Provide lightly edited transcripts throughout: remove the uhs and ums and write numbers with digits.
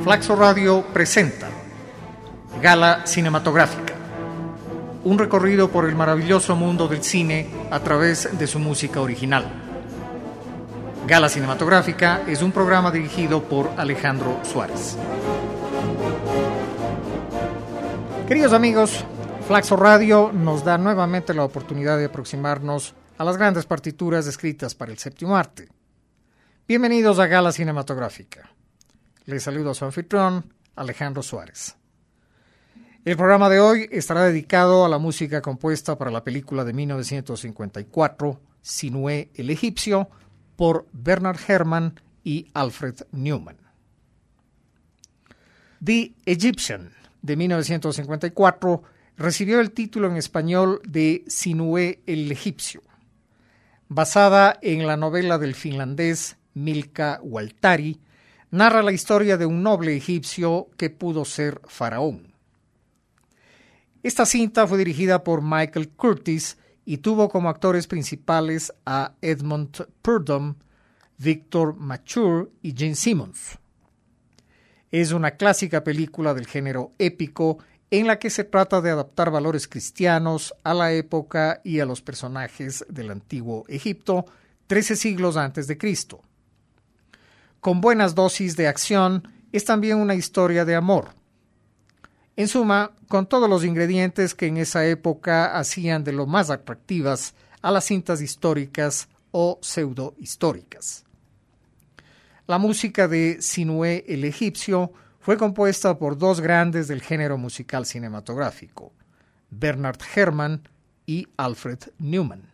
Flaxo Radio presenta Gala Cinematográfica, un recorrido por el maravilloso mundo del cine a través de su música original. Gala Cinematográfica es un programa dirigido por Alejandro Suárez. Queridos amigos, Flaxo Radio nos da nuevamente la oportunidad de aproximarnos a las grandes partituras escritas para el séptimo arte. Bienvenidos a Gala Cinematográfica. Les saludo a su anfitrión, Alejandro Suárez. El programa de hoy estará dedicado a la música compuesta para la película de 1954, Sinué el Egipcio, por Bernard Herrmann y Alfred Newman. The Egyptian, de 1954, recibió el título en español de Sinué el Egipcio, basada en la novela del finlandés Milka Waltari. Narra la historia de un noble egipcio que pudo ser faraón. Esta cinta fue dirigida por Michael Curtiz y tuvo como actores principales a Edmund Purdom, Victor Mature y Gene Simmons. Es una clásica película del género épico en la que se trata de adaptar valores cristianos a la época y a los personajes del antiguo Egipto, 13 siglos antes de Cristo. Con buenas dosis de acción, es también una historia de amor. En suma, con todos los ingredientes que en esa época hacían de lo más atractivas a las cintas históricas o pseudo-históricas. La música de Sinué el Egipcio fue compuesta por dos grandes del género musical cinematográfico, Bernard Herrmann y Alfred Newman.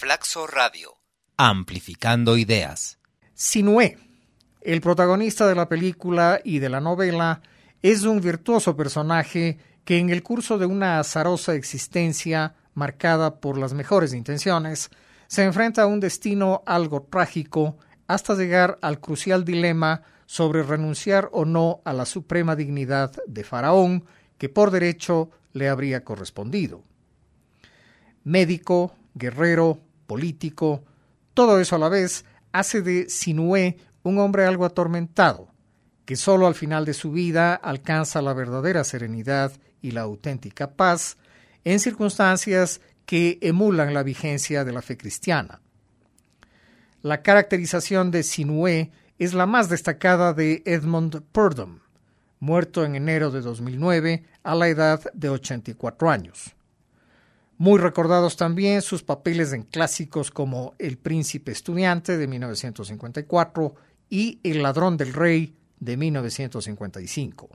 Flaxo Radio, amplificando ideas. Sinué, el protagonista de la película y de la novela, es un virtuoso personaje que en el curso de una azarosa existencia marcada por las mejores intenciones, se enfrenta a un destino algo trágico hasta llegar al crucial dilema sobre renunciar o no a la suprema dignidad de faraón que por derecho le habría correspondido. Médico, guerrero, político, todo eso a la vez hace de Sinué un hombre algo atormentado, que solo al final de su vida alcanza la verdadera serenidad y la auténtica paz en circunstancias que emulan la vigencia de la fe cristiana. La caracterización de Sinué es la más destacada de Edmund Purdom, muerto en enero de 2009 a la edad de 84 años. Muy recordados también sus papeles en clásicos como El príncipe estudiante de 1954 y El ladrón del rey de 1955.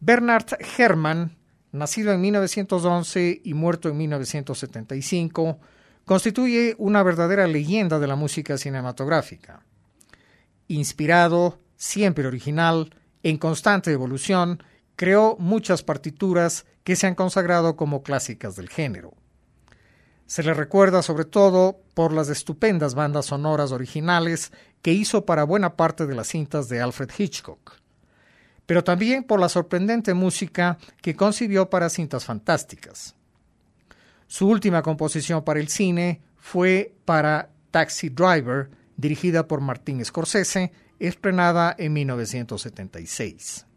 Bernard Herrmann, nacido en 1911 y muerto en 1975, constituye una verdadera leyenda de la música cinematográfica. Inspirado, siempre original, en constante evolución, creó muchas partituras que se han consagrado como clásicas del género. Se le recuerda sobre todo por las estupendas bandas sonoras originales que hizo para buena parte de las cintas de Alfred Hitchcock, pero también por la sorprendente música que concibió para cintas fantásticas. Su última composición para el cine fue para Taxi Driver, dirigida por Martin Scorsese, estrenada en 1976.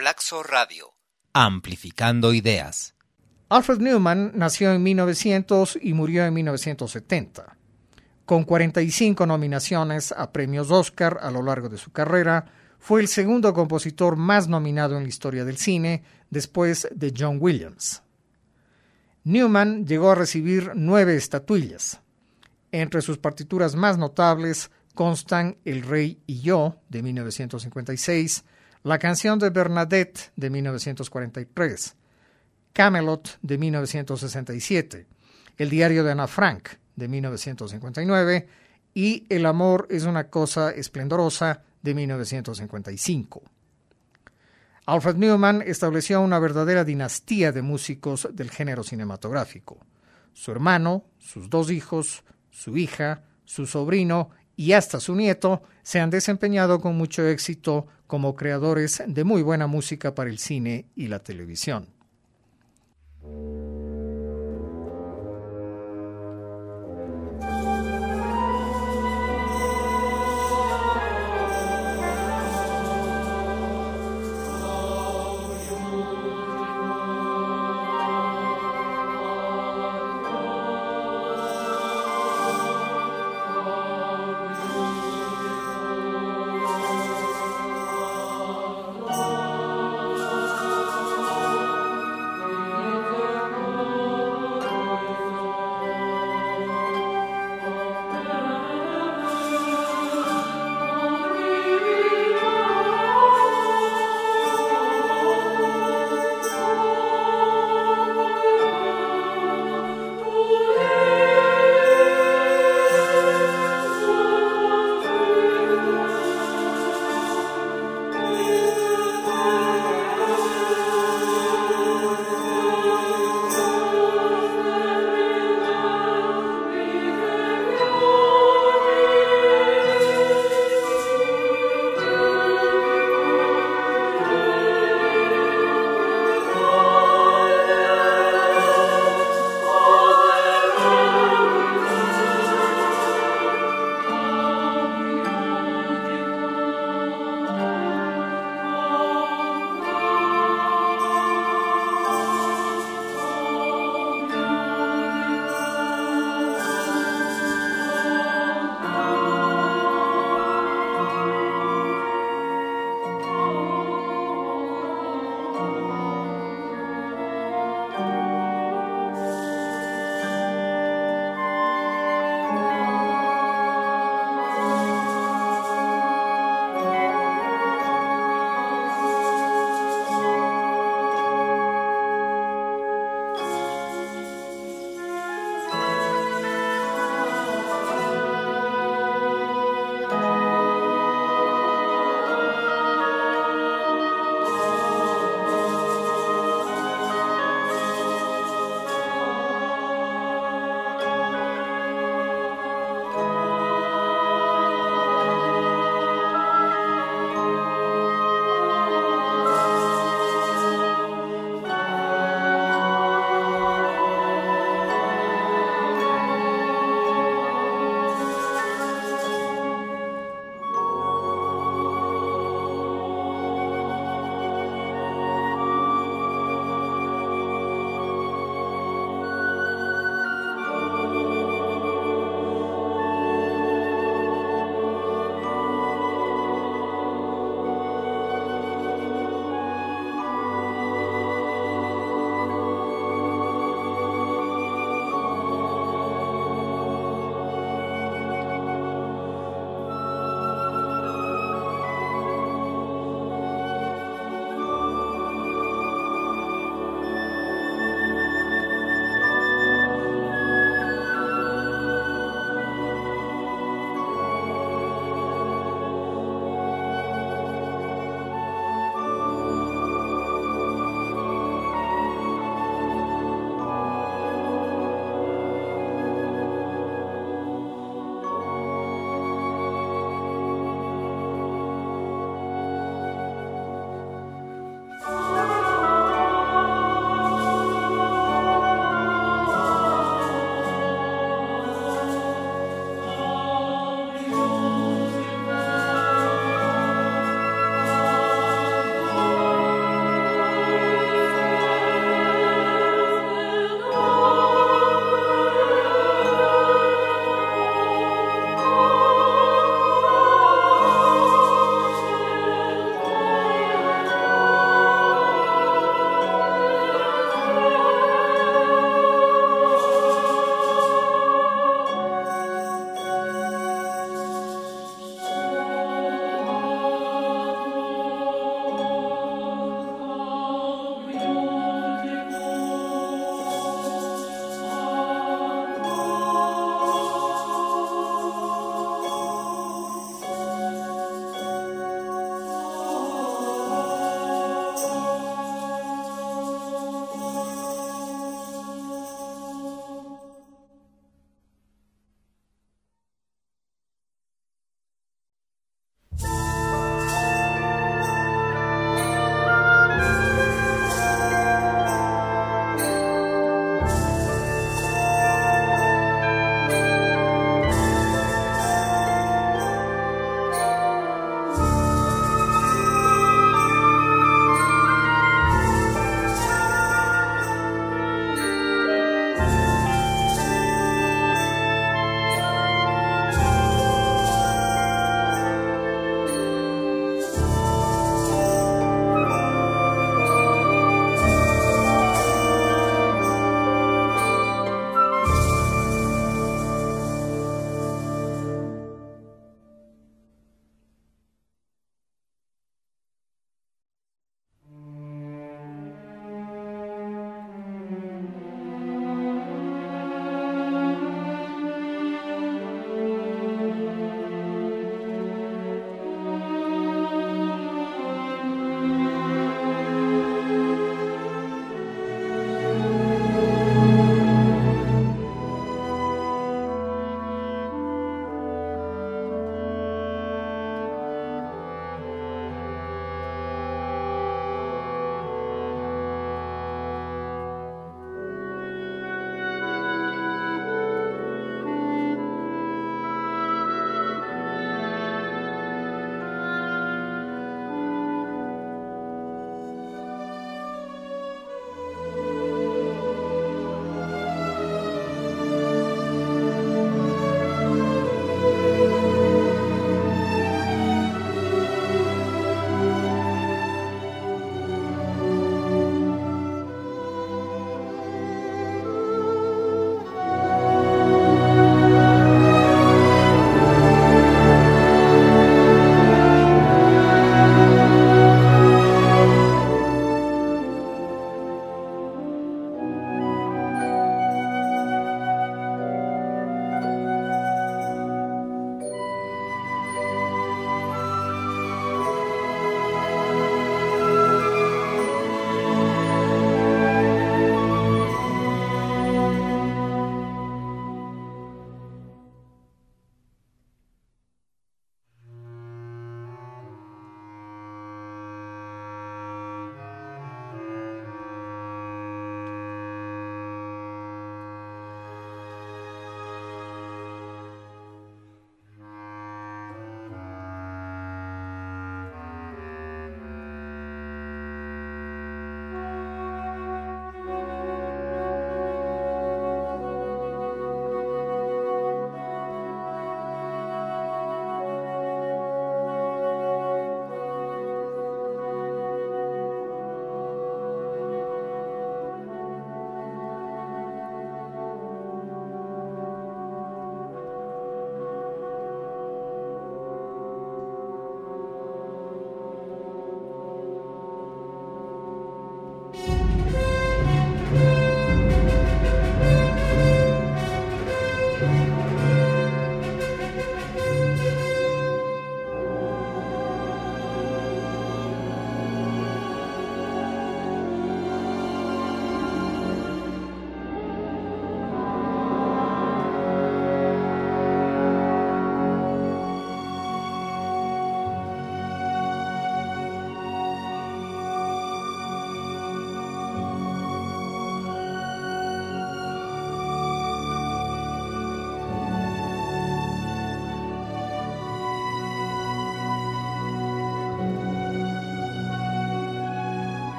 Flaxo Radio, amplificando ideas. Alfred Newman nació en 1900 y murió en 1970. Con 45 nominaciones a premios Oscar a lo largo de su carrera, fue el segundo compositor más nominado en la historia del cine, después de John Williams. Newman llegó a recibir 9 estatuillas. Entre sus partituras más notables constan El Rey y Yo, de 1956, La canción de Bernadette, de 1943, Camelot, de 1967, El diario de Ana Frank, de 1959, y El amor es una cosa esplendorosa, de 1955. Alfred Newman estableció una verdadera dinastía de músicos del género cinematográfico. Su hermano, sus 2 hijos, su hija, su sobrino y hasta su nieto se han desempeñado con mucho éxito como creadores de muy buena música para el cine y la televisión.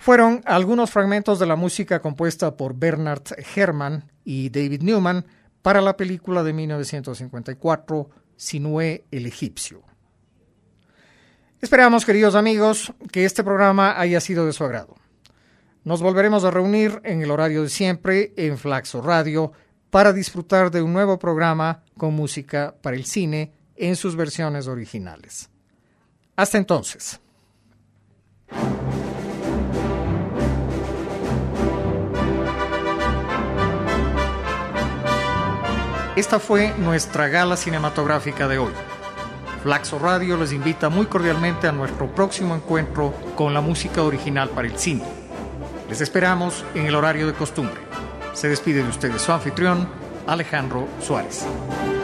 Fueron algunos fragmentos de la música compuesta por Bernard Herrmann y David Newman para la película de 1954, Sinué el Egipcio. Esperamos, queridos amigos, que este programa haya sido de su agrado. Nos volveremos a reunir en el horario de siempre en Flaxo Radio para disfrutar de un nuevo programa con música para el cine en sus versiones originales. Hasta entonces. Esta fue nuestra gala cinematográfica de hoy. Flaxo Radio les invita muy cordialmente a nuestro próximo encuentro con la música original para el cine. Les esperamos en el horario de costumbre. Se despide de ustedes su anfitrión, Alejandro Suárez.